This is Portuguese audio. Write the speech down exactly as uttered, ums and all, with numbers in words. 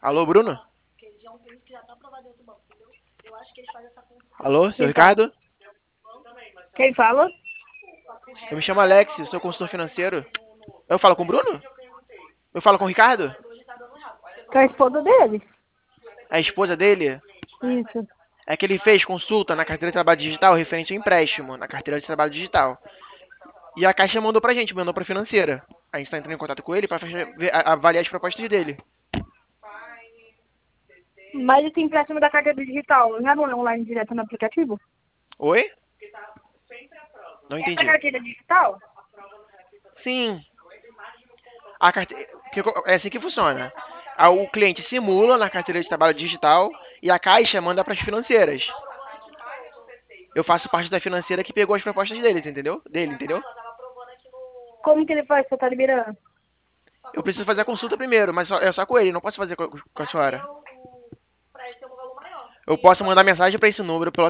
Alô, Bruno? Alô, seu Quem fala? Ricardo? Quem fala? Eu me chamo Alex, sou consultor financeiro. Eu falo com o Bruno? Eu falo com o Ricardo? Com a esposa dele? A esposa dele? Isso. É que ele fez consulta na carteira de trabalho digital referente ao empréstimo, na carteira de trabalho digital. E a Caixa mandou pra gente, mandou pra financeira. A gente tá entrando em contato com ele pra fazer- ver- a- avaliar as propostas dele. Mas esse empréstimo da carteira digital, já não é online direto no aplicativo? Oi? Não Essa entendi. carteira digital? Sim. A carte... que co- É assim que funciona. A- O cliente simula na carteira de trabalho digital e a Caixa manda para as financeiras. Eu faço parte da financeira que pegou as propostas deles, entendeu? Dele, entendeu? Como que ele faz pra estar liberando? Eu preciso fazer a consulta primeiro, mas só- é só com ele, não posso fazer com com a senhora. Eu posso mandar mensagem para esse número pelo